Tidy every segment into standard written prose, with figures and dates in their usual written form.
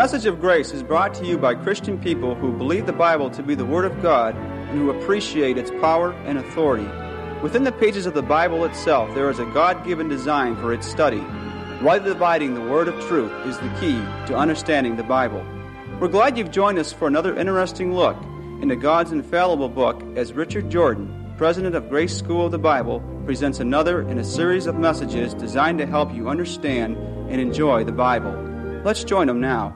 Message of Grace is brought to you by Christian people who believe the Bible to be the Word of God and who appreciate its power and authority. Within the pages of the Bible itself, there is a God-given design for its study. Rightly dividing the Word of truth is the key to understanding the Bible. We're glad you've joined us for another interesting look into God's infallible book as Richard Jordan, president of Grace School of the Bible, presents another in a series of messages designed to help you understand and enjoy the Bible. Let's join him now.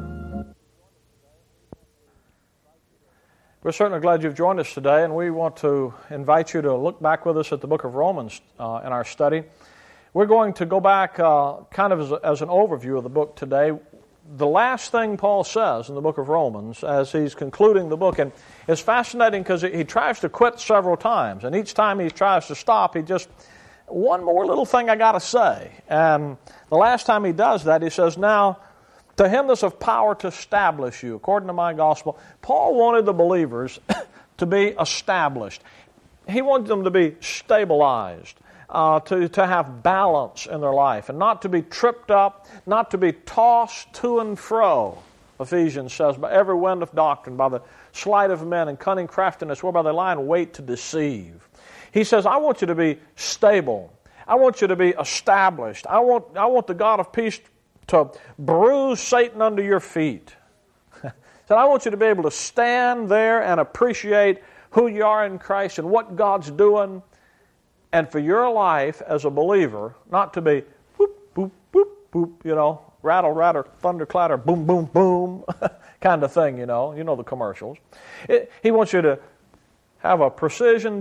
We're certainly glad you've joined us today, and we want to invite you to look back with us at the book of Romans in our study. We're going to go back kind of as an overview of the book today. The last thing Paul says in the book of Romans as he's concluding the book, and it's fascinating because he tries to quit several times, and each time he tries to stop, he just, one more little thing I got to say. And the last time he does that, he says, now, to him that's of power to establish you, according to my gospel. Paul wanted the believers to be established. He wanted them to be stabilized, to have balance in their life, and not to be tripped up, not to be tossed to and fro, Ephesians says, by every wind of doctrine, by the sleight of men and cunning craftiness, whereby they lie in wait to deceive. He says, I want you to be stable. I want you to be established. I want the God of peace to bruise Satan under your feet. So I want you to be able to stand there and appreciate who you are in Christ and what God's doing, and for your life as a believer, not to be whoop, boop, boop, boop, rattle, rattle, thunder, clatter, boom, boom, boom, kind of thing, you know the commercials. He wants you to have a precision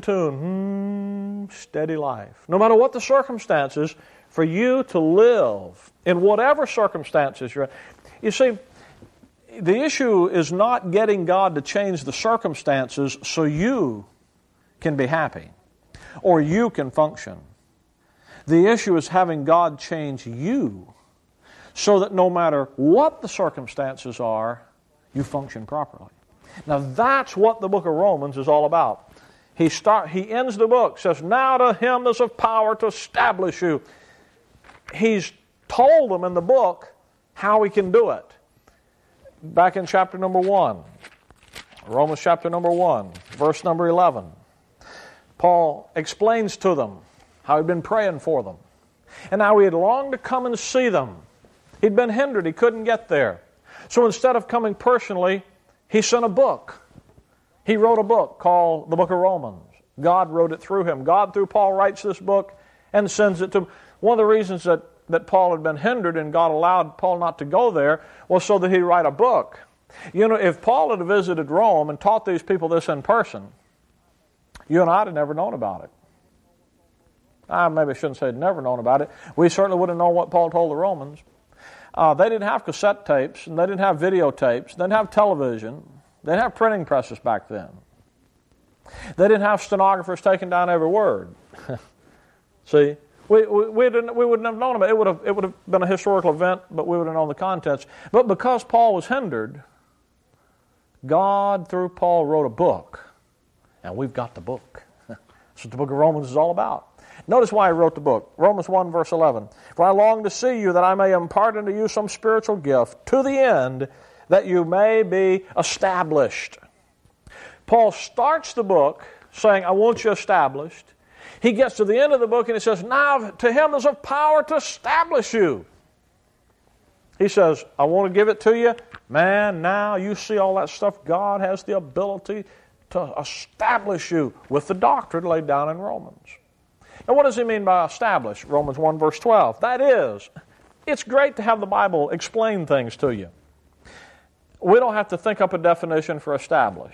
tune, steady life. No matter what the circumstances, for you to live in whatever circumstances you're in. You see, the issue is not getting God to change the circumstances so you can be happy or you can function. The issue is having God change you so that no matter what the circumstances are, you function properly. Now that's what the book of Romans is all about. He ends the book, says, now to him that's of power to establish you. He's told them in the book how he can do it. Back in chapter number 1, Romans chapter number 1, verse number 11, Paul explains to them how he'd been praying for them and how he had longed to come and see them. He'd been hindered. He couldn't get there. So instead of coming personally, he sent a book. He wrote a book called the book of Romans. God wrote it through him. God, through Paul, writes this book and sends it to him. One of the reasons that Paul had been hindered and God allowed Paul not to go there was so that he'd write a book. If Paul had visited Rome and taught these people this in person, you and I would have never known about it. Maybe I shouldn't say never known about it. We certainly wouldn't know what Paul told the Romans. They didn't have cassette tapes, and they didn't have videotapes, they didn't have television, they didn't have printing presses back then. They didn't have stenographers taking down every word. See, we wouldn't have known about it. It would have been a historical event, but we would have known the contents. But because Paul was hindered, God, through Paul, wrote a book. And we've got the book. That's what the book of Romans is all about. Notice why he wrote the book. Romans 1, verse 11. For I long to see you, that I may impart unto you some spiritual gift, to the end that you may be established. Paul starts the book saying, I want you established. He gets to the end of the book and he says, now to him is of power to establish you. He says, I want to give it to you. Man, now you see all that stuff. God has the ability to establish you with the doctrine laid down in Romans. Now what does he mean by establish? Romans 1 verse 12. That is, it's great to have the Bible explain things to you. We don't have to think up a definition for establish.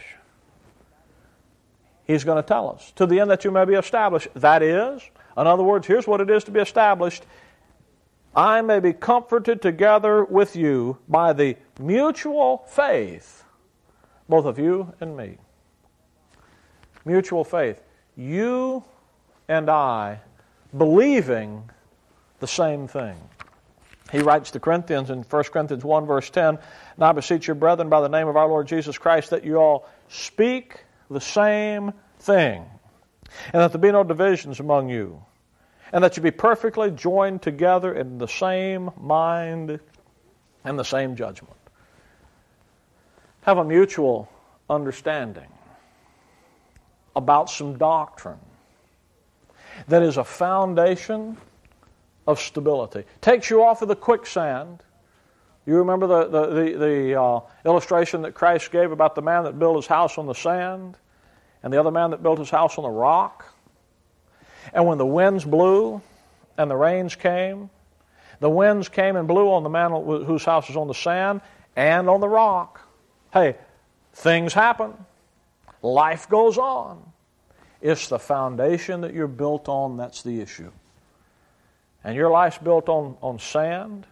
He's going to tell us. To the end that you may be established. That is, in other words, here's what it is to be established. I may be comforted together with you by the mutual faith, both of you and me. Mutual faith. You and I believing the same thing. He writes to Corinthians in 1 Corinthians 1 verse 10, Now I beseech you, brethren, by the name of our Lord Jesus Christ, that you all speak the same thing, and that there be no divisions among you, and that you be perfectly joined together in the same mind and the same judgment. have a mutual understanding about some doctrine that is a foundation of stability. Takes you off of the quicksand. You remember the illustration that Christ gave about the man that built his house on the sand and the other man that built his house on the rock? And when the winds blew and the rains came, the winds came and blew on the man whose house was on the sand and on the rock. Hey, things happen. Life goes on. It's the foundation that you're built on that's the issue. And your life's built on sand,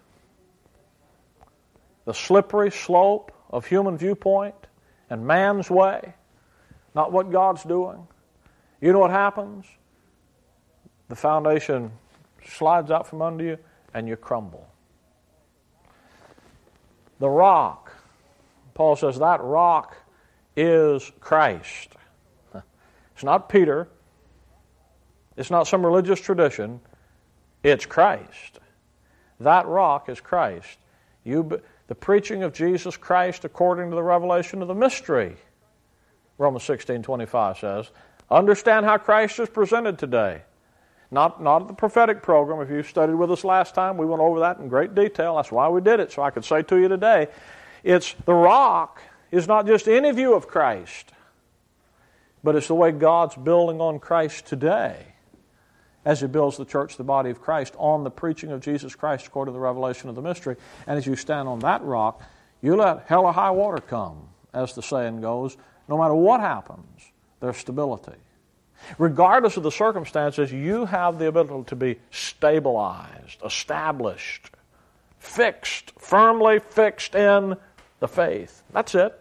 the slippery slope of human viewpoint and man's way, not what God's doing. You know what happens? The foundation slides out from under you and you crumble. The rock, Paul says, that rock is Christ. It's not Peter. It's not some religious tradition. It's Christ. That rock is Christ. The preaching of Jesus Christ according to the revelation of the mystery, Romans 16:25 says. Understand how Christ is presented today. Not at the prophetic program. If you studied with us last time, we went over that in great detail. That's why we did it, so I could say to you today, it's the rock is not just any view of Christ, but it's the way God's building on Christ today as He builds the church, the body of Christ, on the preaching of Jesus Christ according to the revelation of the mystery. And as you stand on that rock, you let hell or high water come, as the saying goes. No matter what happens, there's stability. Regardless of the circumstances, you have the ability to be stabilized, established, fixed, firmly fixed in the faith. That's it.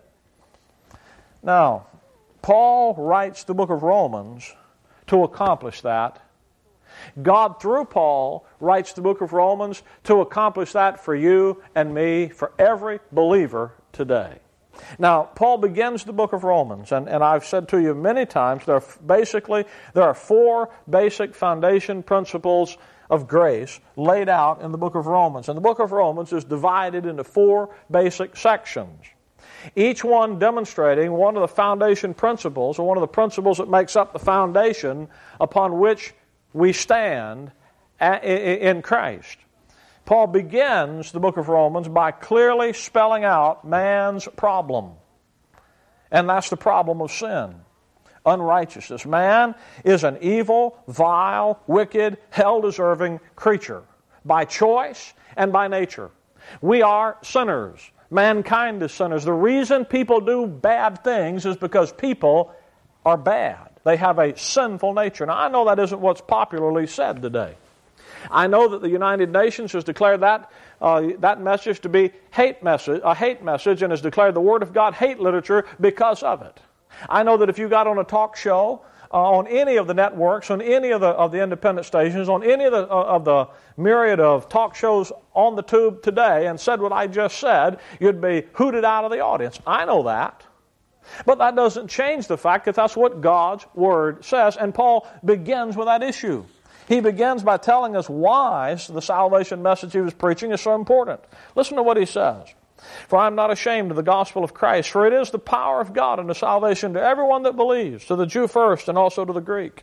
Now, Paul writes the book of Romans to accomplish that. God, through Paul, writes the book of Romans to accomplish that for you and me, for every believer today. Now, Paul begins the book of Romans, and I've said to you many times, there are four basic foundation principles of grace laid out in the book of Romans. And the book of Romans is divided into four basic sections, each one demonstrating one of the foundation principles, or one of the principles that makes up the foundation upon which we stand in Christ. Paul begins the book of Romans by clearly spelling out man's problem. And that's the problem of sin, unrighteousness. Man is an evil, vile, wicked, hell-deserving creature by choice and by nature. We are sinners. Mankind is sinners. The reason people do bad things is because people are bad. They have a sinful nature. Now, I know that isn't what's popularly said today. I know that the United Nations has declared that message to be a hate message, and has declared the Word of God hate literature because of it. I know that if you got on a talk show on any of the networks, on any of the independent stations, on any of the myriad of talk shows on the tube today, and said what I just said, you'd be hooted out of the audience. I know that. But that doesn't change the fact that that's what God's Word says, and Paul begins with that issue. He begins by telling us why the salvation message he was preaching is so important. Listen to what he says. For I am not ashamed of the gospel of Christ, for it is the power of God unto salvation to everyone that believes, to the Jew first and also to the Greek.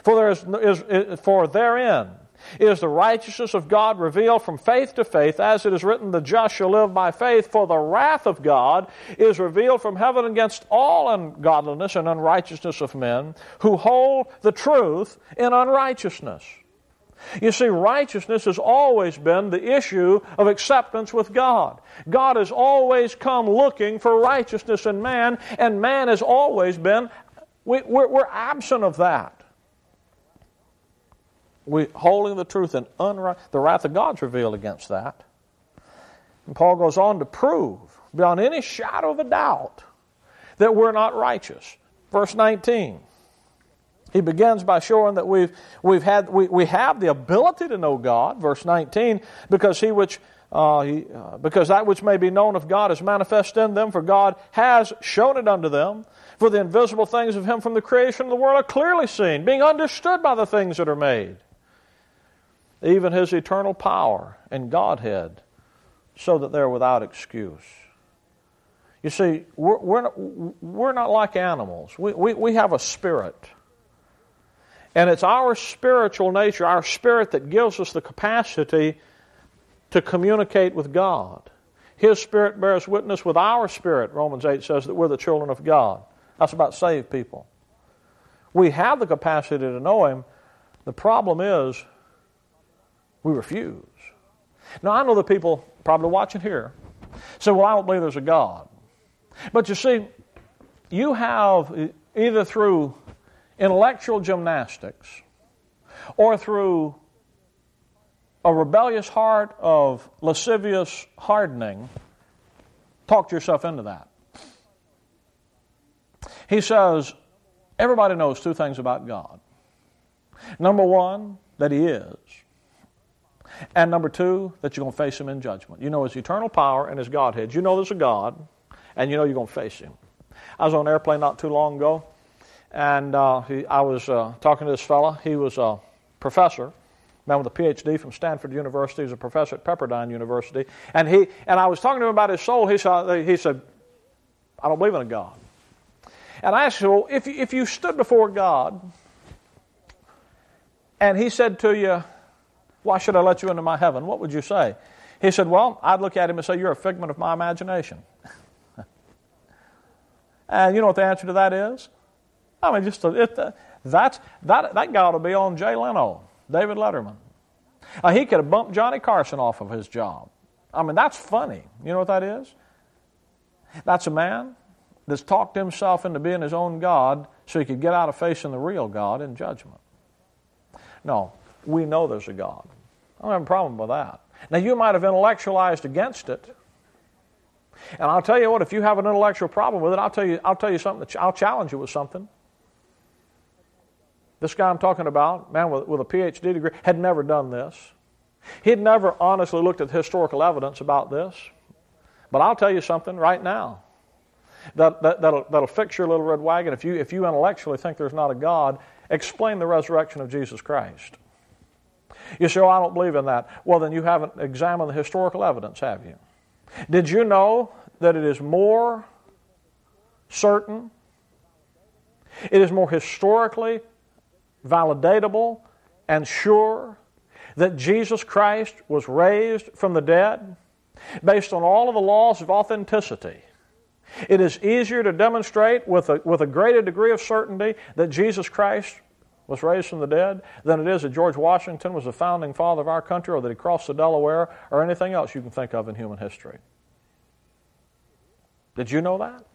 For therein is the righteousness of God revealed from faith to faith, as it is written, the just shall live by faith, for the wrath of God is revealed from heaven against all ungodliness and unrighteousness of men, who hold the truth in unrighteousness. You see, righteousness has always been the issue of acceptance with God. God has always come looking for righteousness in man, and man has always been, we're absent of that. We're holding the truth in the wrath of God's revealed against that. And Paul goes on to prove, beyond any shadow of a doubt, that we're not righteous. Verse 19. He begins by showing that we have the ability to know God. Verse 19, because that which may be known of God is manifest in them, for God has shown it unto them. For the invisible things of Him from the creation of the world are clearly seen, being understood by the things that are made, even His eternal power and Godhead, so that they're without excuse. You see, we're not like animals. We have a spirit. And it's our spiritual nature, our spirit, that gives us the capacity to communicate with God. His Spirit bears witness with our spirit, Romans 8 says, that we're the children of God. That's about saved people. We have the capacity to know Him. The problem is we refuse. Now, I know the people probably watching here say, well, I don't believe there's a God. But you see, you have, either through intellectual gymnastics or through a rebellious heart of lascivious hardening, talked yourself into that. He says, everybody knows two things about God. Number one, that He is. And number two, that you're going to face Him in judgment. You know His eternal power and His Godhead. You know there's a God, and you know you're going to face Him. I was on an airplane not too long ago, and I was talking to this fella. He was a professor, man with a PhD from Stanford University. He was a professor at Pepperdine University. And I was talking to him about his soul. He said, I don't believe in a God. And I asked him, well, if you stood before God and He said to you, why should I let you into my heaven? What would you say? He said, well, I'd look at him and say, you're a figment of my imagination. And you know what the answer to that is? I mean, that guy ought to be on Jay Leno, David Letterman. He could have bumped Johnny Carson off of his job. I mean, that's funny. You know what that is? That's a man that's talked himself into being his own God so he could get out of facing the real God in judgment. No, we know there's a God. I don't have a problem with that. Now, you might have intellectualized against it. And I'll tell you what, if you have an intellectual problem with it, I'll tell you something. I'll challenge you with something. This guy I'm talking about, man with a PhD degree, had never done this. He'd never honestly looked at historical evidence about this. But I'll tell you something right now that'll fix your little red wagon. If you intellectually think there's not a God, explain the resurrection of Jesus Christ. You say, oh, I don't believe in that. Well, then you haven't examined the historical evidence, have you? Did you know that it is more certain, it is more historically validatable and sure that Jesus Christ was raised from the dead based on all of the laws of authenticity? It is easier to demonstrate with a greater degree of certainty that Jesus Christ was raised from the dead than it is that George Washington was the founding father of our country, or that he crossed the Delaware, or anything else you can think of in human history. Did you know that?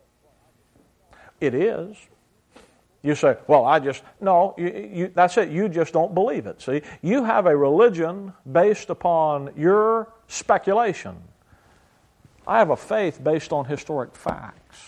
It is. You say, well, no, that's it. You just don't believe it. See, you have a religion based upon your speculation. I have a faith based on historic facts.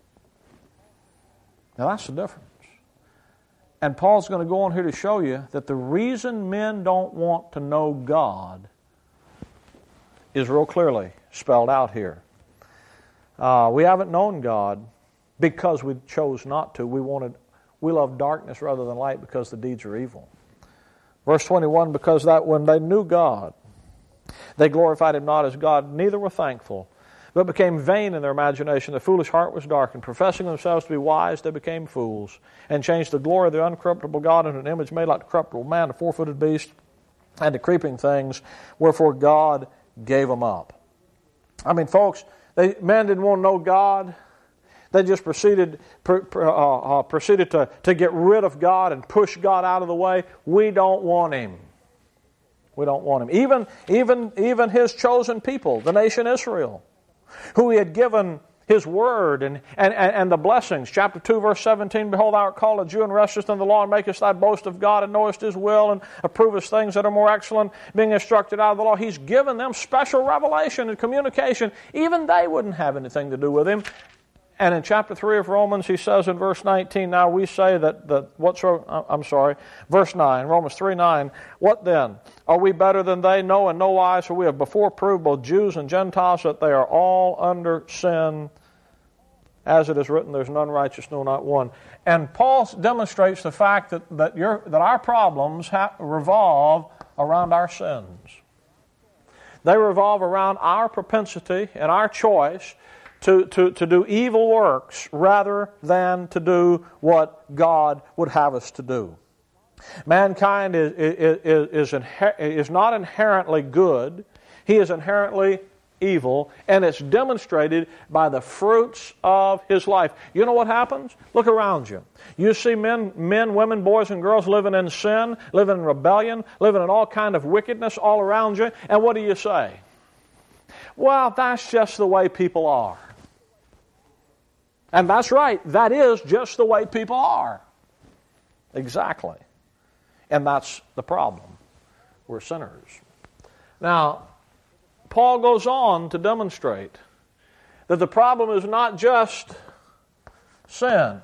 Now, that's the difference. And Paul's going to go on here to show you that the reason men don't want to know God is real clearly spelled out here. We haven't known God because we chose not to. We love darkness rather than light because the deeds are evil. Verse 21, because that when they knew God, they glorified Him not as God, neither were thankful, but became vain in their imagination. The foolish heart was darkened. Professing themselves to be wise, they became fools, and changed the glory of the uncorruptible God into an image made like the corruptible man, a four-footed beast, and to creeping things, wherefore God gave them up. I mean, folks, men didn't want to know God. They just proceeded to get rid of God and push God out of the way. We don't want Him. We don't want Him. Even His chosen people, the nation Israel, who He had given His word and the blessings. Chapter 2, verse 17, behold, thou art called a Jew, and restest in the law, and makest thy boast of God, and knowest His will, and approvest things that are more excellent, being instructed out of the law. He's given them special revelation and communication. Even they wouldn't have anything to do with Him. And in chapter 3 of Romans, he says in verse 19, now we say verse 9, Romans 3:9, what then? Are we better than they? No, in no wise, for we have before proved, both Jews and Gentiles, that they are all under sin. As it is written, there's none righteous, no, not one. And Paul demonstrates the fact that our problems revolve around our sins. They revolve around our propensity and our choice to do evil works rather than to do what God would have us to do. Mankind is not inherently good. He is inherently evil, and it's demonstrated by the fruits of his life. You know what happens? Look around you. You see men, women, boys, and girls living in sin, living in rebellion, living in all kind of wickedness all around you, and what do you say? Well, that's just the way people are. And that's right, that is just the way people are. Exactly. And that's the problem. We're sinners. Now, Paul goes on to demonstrate that the problem is not just sin,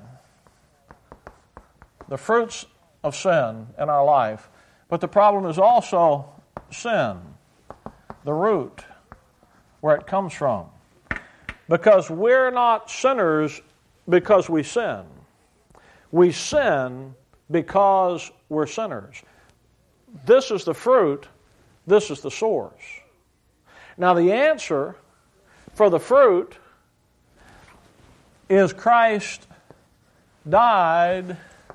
the fruits of sin in our life, but the problem is also sin, the root, where it comes from. Because we're not sinners because we sin. We sin because we're sinners. This is the fruit. This is the source. Now the answer for the fruit is Christ dies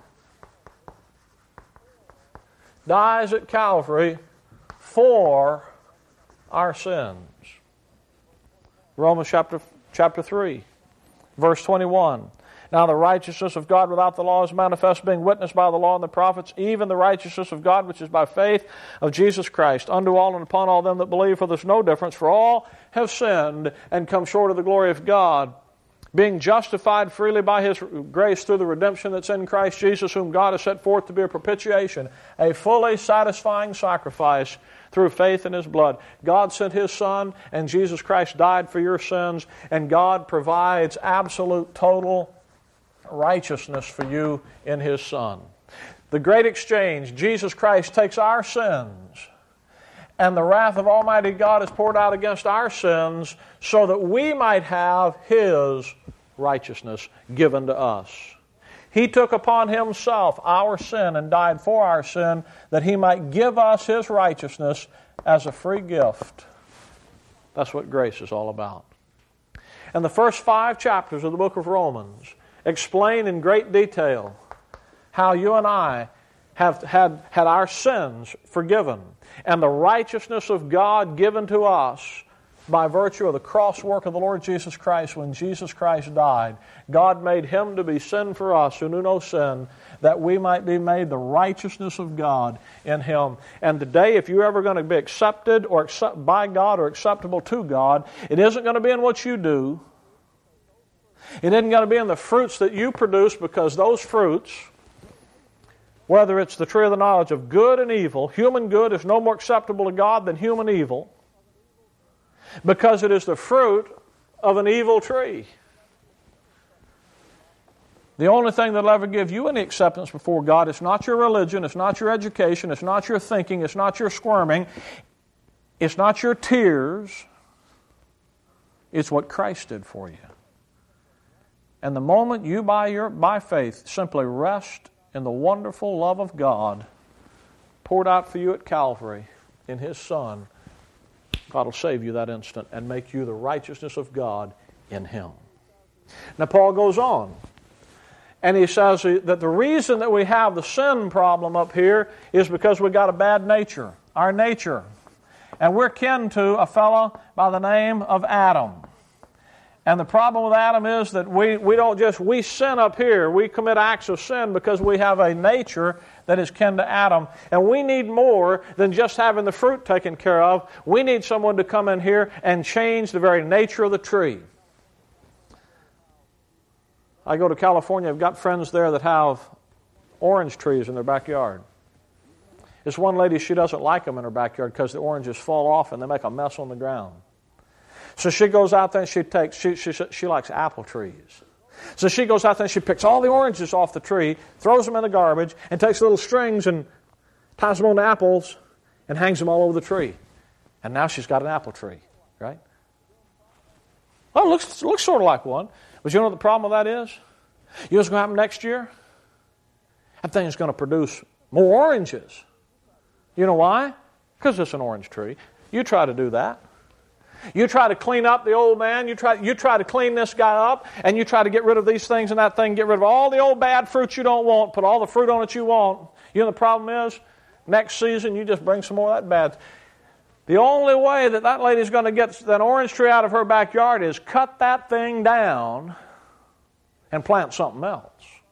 at Calvary for our sins. Romans chapter 3, verse 21. Now the righteousness of God without the law is manifest, being witnessed by the law and the prophets, even the righteousness of God which is by faith of Jesus Christ, unto all and upon all them that believe, for there's no difference, for all have sinned and come short of the glory of God, being justified freely by His grace through the redemption that's in Christ Jesus, whom God has set forth to be a propitiation, a fully satisfying sacrifice through faith in His blood. God sent His Son, and Jesus Christ died for your sins, and God provides absolute, total righteousness for you in His Son. The great exchange, Jesus Christ takes our sins, and the wrath of Almighty God is poured out against our sins so that we might have His righteousness given to us. He took upon Himself our sin and died for our sin that He might give us His righteousness as a free gift. That's what grace is all about. And the first 5 chapters of the book of Romans explain in great detail how you and I have had our sins forgiven and the righteousness of God given to us by virtue of the cross work of the Lord Jesus Christ. When Jesus Christ died, God made Him to be sin for us who knew no sin, that we might be made the righteousness of God in Him. And today, if you're ever going to be accepted or by God or acceptable to God, it isn't going to be in what you do. It isn't going to be in the fruits that you produce, because those fruits, whether it's the tree of the knowledge of good and evil, human good is no more acceptable to God than human evil, because it is the fruit of an evil tree. The only thing that will ever give you any acceptance before God is not your religion, it's not your education, it's not your thinking, it's not your squirming, it's not your tears, it's what Christ did for you. And the moment you, by faith, simply rest in the wonderful love of God poured out for you at Calvary in His Son, God will save you that instant and make you the righteousness of God in Him. Now Paul goes on, and he says that the reason that we have the sin problem up here is because we've got a bad nature, our nature. And we're kin to a fellow by the name of Adam. And the problem with Adam is that we sin up here. We commit acts of sin because we have a nature that is kin to Adam. And we need more than just having the fruit taken care of. We need someone to come in here and change the very nature of the tree. I go to California. I've got friends there that have orange trees in their backyard. This one lady, she doesn't like them in her backyard because the oranges fall off and they make a mess on the ground. So she goes out there and she likes apple trees. So she goes out there and she picks all the oranges off the tree, throws them in the garbage, and takes little strings and ties them on the apples and hangs them all over the tree. And now she's got an apple tree, right? Well, it looks sort of like one. But you know what the problem with that is? You know what's going to happen next year? That thing is going to produce more oranges. You know why? Because it's an orange tree. You try to do that. You try to clean up the old man, you try to clean this guy up, and you try to get rid of these things and that thing, get rid of all the old bad fruit you don't want, put all the fruit on it you want. You know the problem is, next season you just bring some more of that bad. The only way that lady's going to get that orange tree out of her backyard is cut that thing down and plant something else.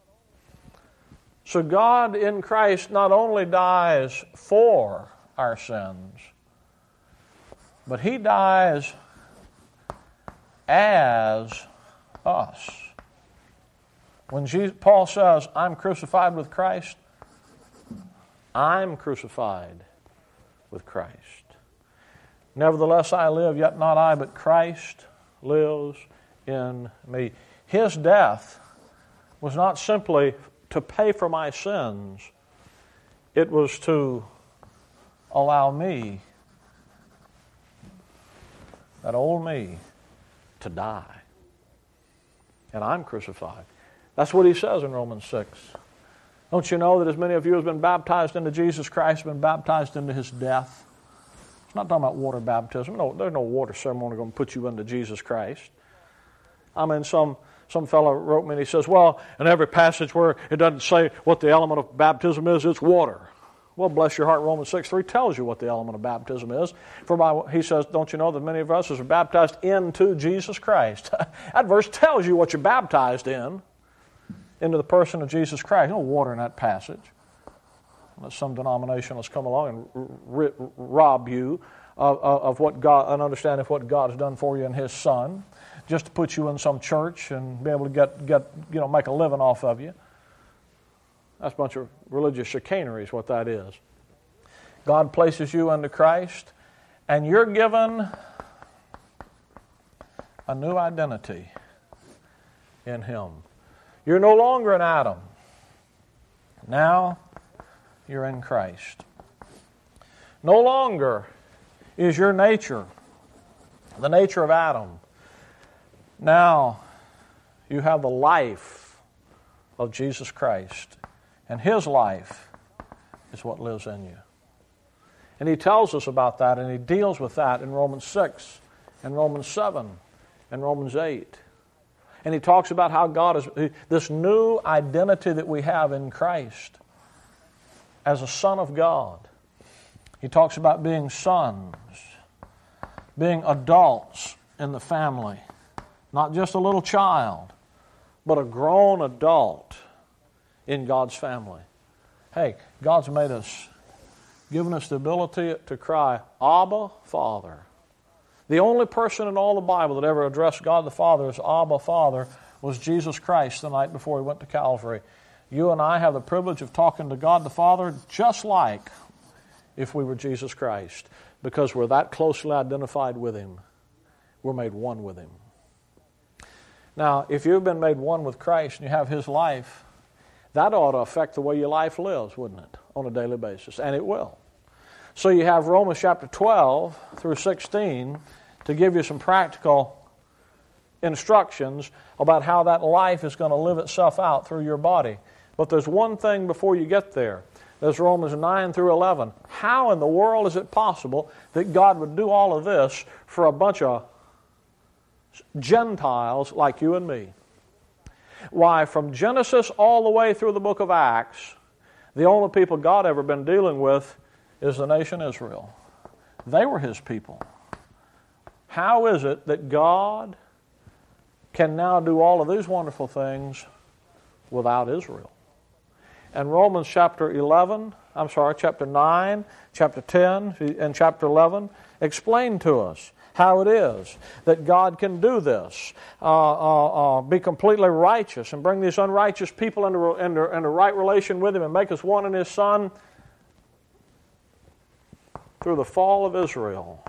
So God in Christ not only dies for our sins, but He dies as us. When Paul says, I'm crucified with Christ, I'm crucified with Christ. Nevertheless I live, yet not I, but Christ lives in me. His death was not simply to pay for my sins. It was to allow me, that old me, to die. And I'm crucified. That's what he says in Romans 6. Don't you know that as many of you as have been baptized into Jesus Christ have been baptized into His death? It's not talking about water baptism. No, there's no water ceremony going to put you into Jesus Christ. I mean, some fellow wrote me and he says, well, in every passage where it doesn't say what the element of baptism is, it's water. Well, bless your heart, Romans 6:3 tells you what the element of baptism is. He says, don't you know that many of us are baptized into Jesus Christ? That verse tells you what you're baptized into the person of Jesus Christ. No water in that passage. Unless some denominationalists come along and rob you of what God, an understanding of what God has done for you in His Son, just to put you in some church and be able to make a living off of you. That's a bunch of religious chicanery is what that is. God places you under Christ, and you're given a new identity in Him. You're no longer an Adam. Now you're in Christ. No longer is your nature the nature of Adam. Now you have the life of Jesus Christ. And His life is what lives in you. And He tells us about that, and He deals with that in Romans 6, and Romans 7, and Romans 8. And He talks about how God is, this new identity that we have in Christ as a son of God. He talks about being sons, being adults in the family, not just a little child, but a grown adult in God's family. Hey, God's made us, given us the ability to cry, Abba, Father. The only person in all the Bible that ever addressed God the Father as Abba, Father was Jesus Christ the night before He went to Calvary. You and I have the privilege of talking to God the Father just like if we were Jesus Christ, because we're that closely identified with Him. We're made one with Him. Now, if you've been made one with Christ and you have His life, that ought to affect the way your life lives, wouldn't it, on a daily basis? And it will. So you have Romans chapter 12 through 16 to give you some practical instructions about how that life is going to live itself out through your body. But there's one thing before you get there. There's Romans 9 through 11. How in the world is it possible that God would do all of this for a bunch of Gentiles like you and me? Why, from Genesis all the way through the book of Acts, the only people God ever been dealing with is the nation Israel. They were His people. How is it that God can now do all of these wonderful things without Israel? And Romans chapter 9, chapter 10, and chapter 11 explain to us how it is that God can do this, be completely righteous and bring these unrighteous people into right relation with Him and make us one in His Son through the fall of Israel.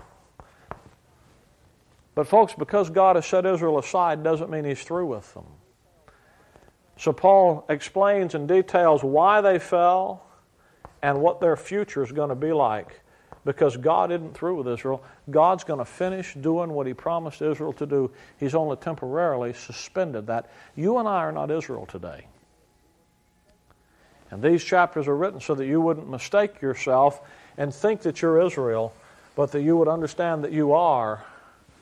But folks, because God has set Israel aside doesn't mean He's through with them. So Paul explains and details why they fell and what their future is going to be like. Because God isn't through with Israel. God's going to finish doing what He promised Israel to do. He's only temporarily suspended that. You and I are not Israel today. And these chapters are written so that you wouldn't mistake yourself and think that you're Israel, but that you would understand that you are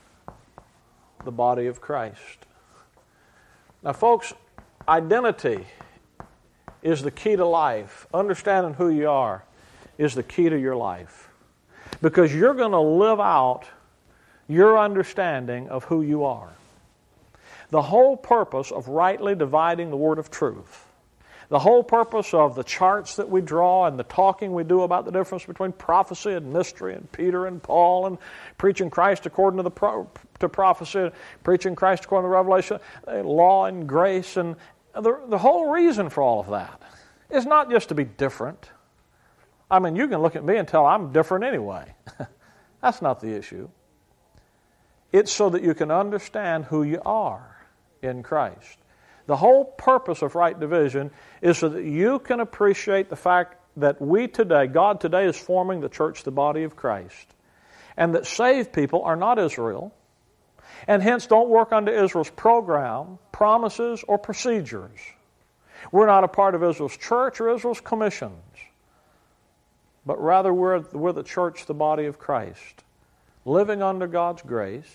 the body of Christ. Now, folks, identity is the key to life. Understanding who you are is the key to your life. Because you're going to live out your understanding of who you are. The whole purpose of rightly dividing the word of truth, the whole purpose of the charts that we draw and the talking we do about the difference between prophecy and mystery and Peter and Paul and preaching Christ according to prophecy, preaching Christ according to Revelation, law and grace, and the whole reason for all of that is not just to be different. I mean, you can look at me and tell I'm different anyway. That's not the issue. It's so that you can understand who you are in Christ. The whole purpose of right division is so that you can appreciate the fact that God today is forming the church, the body of Christ, and that saved people are not Israel, and hence don't work under Israel's program, promises, or procedures. We're not a part of Israel's church or Israel's commissions, but rather we're the church, the body of Christ, living under God's grace.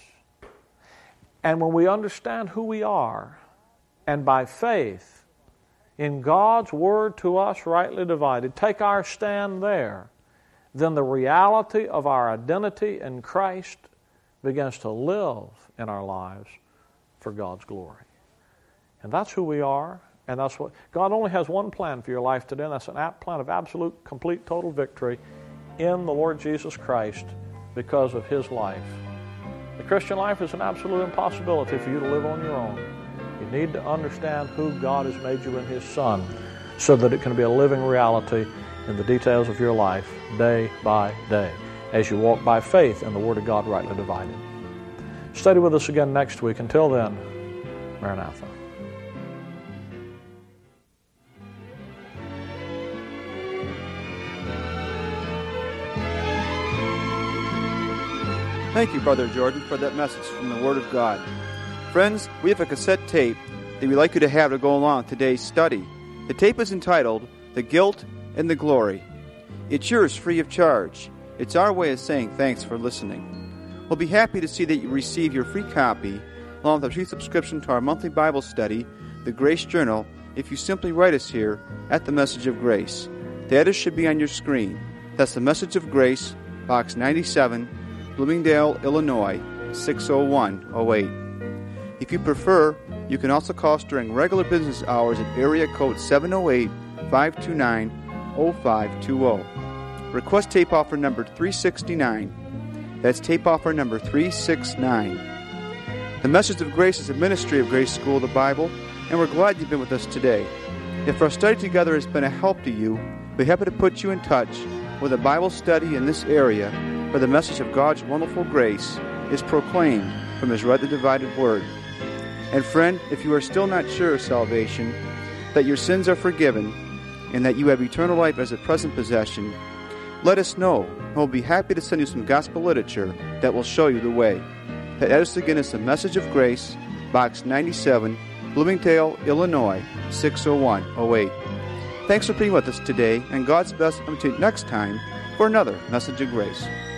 And when we understand who we are, and by faith in God's word to us rightly divided, take our stand there, then the reality of our identity in Christ begins to live in our lives for God's glory. And that's who we are, and that's what God only has one plan for your life today, and that's an plan of absolute, complete, total victory in the Lord Jesus Christ because of His life. The Christian life is an absolute impossibility for you to live on your own. You need to understand who God has made you in His Son so that it can be a living reality in the details of your life day by day as you walk by faith in the Word of God rightly divided. Study with us again next week. Until then, Maranatha. Thank you, Brother Jordan, for that message from the Word of God. Friends, we have a cassette tape that we'd like you to have to go along with today's study. The tape is entitled, The Guilt and the Glory. It's yours free of charge. It's our way of saying thanks for listening. We'll be happy to see that you receive your free copy, along with a free subscription to our monthly Bible study, The Grace Journal, if you simply write us here at The Message of Grace. The address should be on your screen. That's The Message of Grace, Box 97, Bloomingdale, Illinois, 60108. If you prefer, you can also call us during regular business hours at area code 708-529-0520. Request tape offer number 369. That's tape offer number 369. The Message of Grace is a ministry of Grace School of the Bible, and we're glad you've been with us today. If our study together has been a help to you, we're happy to put you in touch with a Bible study in this area where the message of God's wonderful grace is proclaimed from His rightly divided Word. And friend, if you are still not sure of salvation, that your sins are forgiven, and that you have eternal life as a present possession, let us know, and we'll be happy to send you some gospel literature that will show you the way. That address again is The Message of Grace, Box 97, Bloomingdale, Illinois, 60108. Thanks for being with us today, and God's best until next time for another Message of Grace.